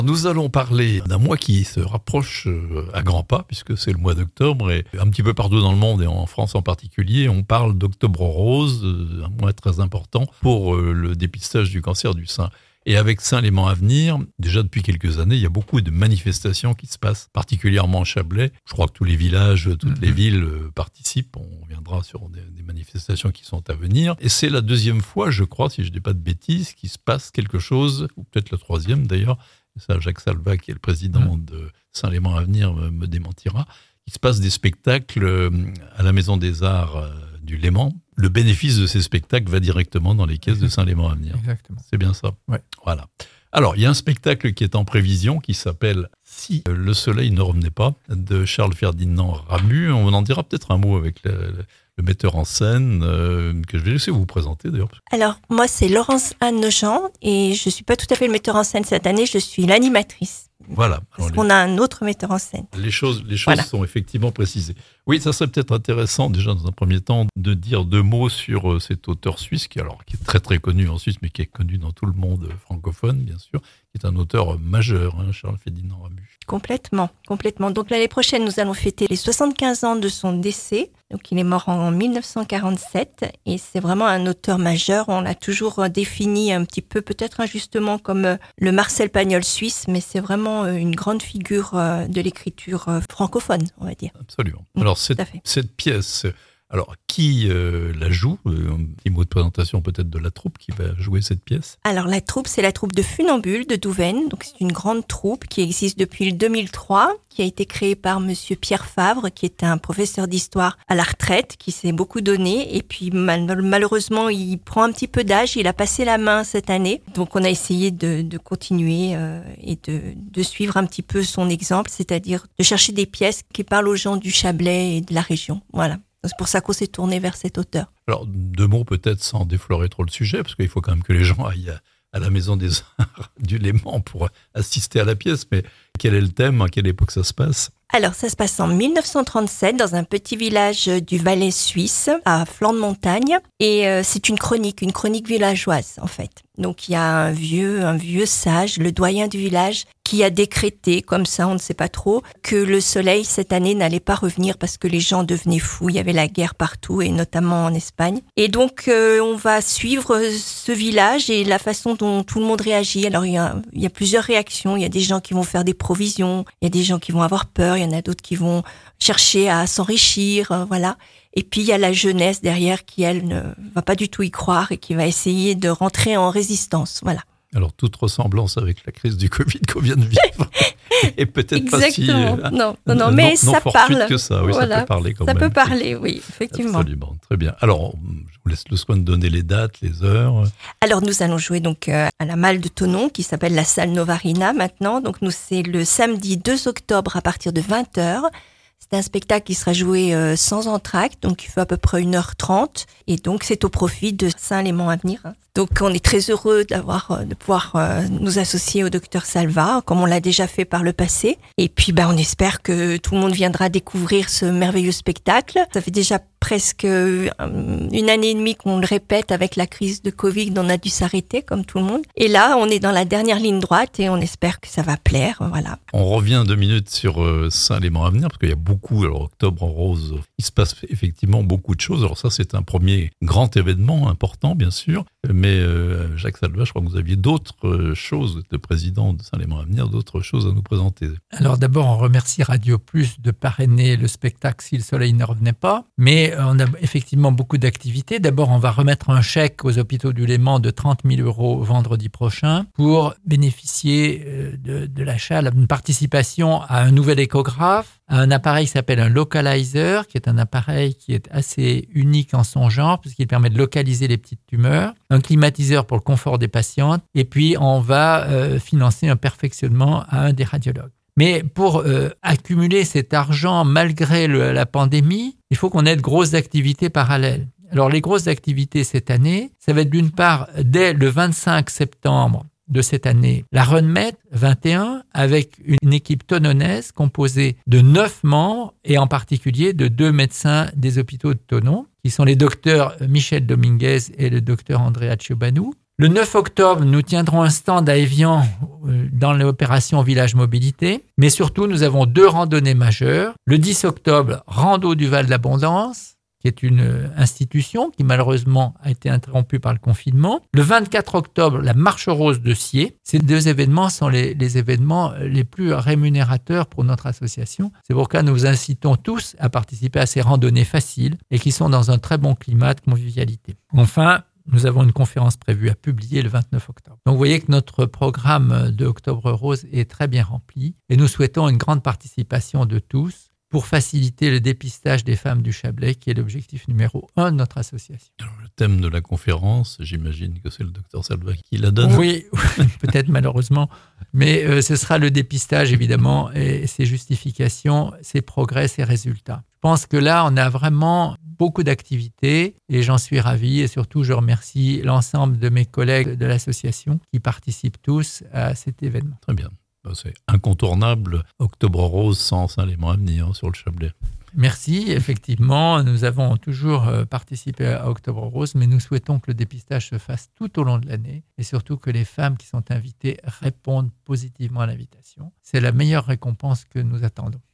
Nous allons parler d'un mois qui se rapproche à grands pas, puisque c'est le mois d'octobre, et un petit peu partout dans le monde, et en France en particulier, on parle d'Octobre Rose, un mois très important pour le dépistage du cancer du sein. Et avec Saint-Léman à venir, déjà depuis quelques années, il y a beaucoup de manifestations qui se passent, particulièrement en Chablais. Je crois que tous les villages, toutes les villes participent. On viendra sur des manifestations qui sont à venir. Et c'est la deuxième fois, je crois, si je ne dis pas de bêtises, qu'il se passe quelque chose, ou peut-être la troisième d'ailleurs, ça Jacques Salva, qui est le président de Saint-Léman à venir, me démentira. Il se passe des spectacles à la Maison des Arts du Léman. Le bénéfice de ces spectacles va directement dans les caisses de Saint-Léman à venir. Exactement. C'est bien ça. Ouais. Voilà. Alors, il y a un spectacle qui est en prévision qui s'appelle « Si le soleil ne revenait pas » de Charles-Ferdinand Ramu. On en dira peut-être un mot avec le metteur en scène que je vais laisser vous présenter d'ailleurs. Alors, moi, c'est Laurence Anne Jean et je ne suis pas tout à fait le metteur en scène cette année, je suis l'animatrice. Voilà. Parce qu'on a un autre metteur en scène. Les choses sont effectivement précisées. Oui, ça serait peut-être intéressant déjà dans un premier temps de dire deux mots sur cet auteur suisse qui est très très connu en Suisse, mais qui est connu dans tout le monde francophone, bien sûr, qui est un auteur majeur, Charles-Ferdinand Ramu. Complètement. Donc l'année prochaine, nous allons fêter les 75 ans de son décès. Donc il est mort en 1947 et c'est vraiment un auteur majeur. On l'a toujours défini un petit peu, peut-être injustement, comme le Marcel Pagnol suisse, mais c'est vraiment une grande figure de l'écriture francophone, on va dire. Absolument. Alors cette pièce, alors qui la joue? Un petit mot de présentation peut-être de la troupe qui va jouer cette pièce. Alors la troupe, c'est la troupe de Funambule de Douvaine. Donc c'est une grande troupe qui existe depuis le 2003, qui a été créée par monsieur Pierre Favre, qui est un professeur d'histoire à la retraite, qui s'est beaucoup donné. Et puis malheureusement, il prend un petit peu d'âge. Il a passé la main cette année. Donc on a essayé de continuer et de suivre un petit peu son exemple, c'est-à-dire de chercher des pièces qui parlent aux gens du Chablais et de la région. Voilà. C'est pour ça qu'on s'est tourné vers cet auteur. Alors, deux mots peut-être sans déflorer trop le sujet, parce qu'il faut quand même que les gens aillent à la Maison des Arts du Léman pour assister à la pièce. Mais quel est le thème? À quelle époque ça se passe? Alors, ça se passe en 1937 dans un petit village du Valais suisse, à flanc de montagne. Et c'est une chronique villageoise, en fait. Donc, il y a un vieux sage, le doyen du village, qui a décrété, comme ça, on ne sait pas trop, que le soleil, cette année, n'allait pas revenir parce que les gens devenaient fous. Il y avait la guerre partout, et notamment en Espagne. Et donc, on va suivre ce village et la façon dont tout le monde réagit. Alors, il y a plusieurs réactions. Il y a des gens qui vont faire des provisions. Il y a des gens qui vont avoir peur. Il y en a d'autres qui vont chercher à s'enrichir, voilà. Et puis, il y a la jeunesse derrière qui, elle, ne va pas du tout y croire et qui va essayer de rentrer en résistance, voilà. Alors, toute ressemblance avec la crise du Covid qu'on vient de vivre est peut-être pas si... Non, mais ça parle. Que ça, oui, voilà. Ça peut parler quand même. Ça peut parler, oui, effectivement. Absolument, très bien. Alors, je vous laisse le soin de donner les dates, les heures. Alors, nous allons jouer donc à la Malle de Thonon, qui s'appelle la salle Novarina maintenant. Donc, c'est le samedi 2 octobre à partir de 20h. C'est un spectacle qui sera joué sans entracte, donc il fait à peu près 1h30. Et donc, c'est au profit de Saint-Léman à venir. Donc, on est très heureux de pouvoir nous associer au docteur Salva, comme on l'a déjà fait par le passé. Et puis, on espère que tout le monde viendra découvrir ce merveilleux spectacle. Ça fait déjà presque une année et demie qu'on le répète avec la crise de Covid, on a dû s'arrêter comme tout le monde. Et là, on est dans la dernière ligne droite et on espère que ça va plaire, voilà. On revient 2 minutes sur Saint-Léman à venir, parce qu'il y a beaucoup, alors Octobre Rose, il se passe effectivement beaucoup de choses. Alors ça, c'est un premier grand événement important, bien sûr. Mais Jacques Salva, je crois que vous aviez d'autres choses, vous êtes le président de Saint-Léman à venir, d'autres choses à nous présenter. Alors d'abord, on remercie Radio Plus de parrainer le spectacle Si le soleil ne revenait pas. Mais on a effectivement beaucoup d'activités. D'abord, on va remettre un chèque aux hôpitaux du Léman de 30 000 € vendredi prochain pour bénéficier de l'achat, d'une participation à un nouvel échographe, à un appareil qui s'appelle un localizer, qui est un appareil qui est assez unique en son genre, puisqu'il permet de localiser les petites tumeurs, un climatiseur pour le confort des patientes, et puis on va financer un perfectionnement à un des radiologues. Mais pour accumuler cet argent malgré la pandémie, il faut qu'on ait de grosses activités parallèles. Alors les grosses activités cette année, ça va être d'une part, dès le 25 septembre, de cette année la RunMed 21 avec une équipe tononaise composée de 9 membres et en particulier de 2 médecins des hôpitaux de Thonon, qui sont les docteurs Michel Dominguez et le docteur Andrea Ciobanou. Le 9 octobre, nous tiendrons un stand à Évian dans l'opération Village Mobilité, mais surtout nous avons 2 randonnées majeures. Le 10 octobre, Rando du Val d'Abondance, qui est une institution qui malheureusement a été interrompue par le confinement. Le 24 octobre, la Marche Rose de Sciez. Ces 2 événements sont les événements les plus rémunérateurs pour notre association. C'est pourquoi nous vous incitons tous à participer à ces randonnées faciles et qui sont dans un très bon climat de convivialité. Enfin, nous avons une conférence prévue à publier le 29 octobre. Donc vous voyez que notre programme de Octobre Rose est très bien rempli et nous souhaitons une grande participation de tous pour faciliter le dépistage des femmes du Chablais, qui est l'objectif numéro 1 de notre association. Alors, le thème de la conférence, j'imagine que c'est le docteur Salva qui la donne. Oui, peut-être malheureusement, mais ce sera le dépistage évidemment, et ses justifications, ses progrès, ses résultats. Je pense que là, on a vraiment beaucoup d'activités et j'en suis ravi et surtout, je remercie l'ensemble de mes collègues de l'association qui participent tous à cet événement. Très bien. C'est incontournable, Octobre Rose sans élément à venir sur le Chablais. Merci, effectivement, nous avons toujours participé à Octobre Rose, mais nous souhaitons que le dépistage se fasse tout au long de l'année et surtout que les femmes qui sont invitées répondent positivement à l'invitation. C'est la meilleure récompense que nous attendons.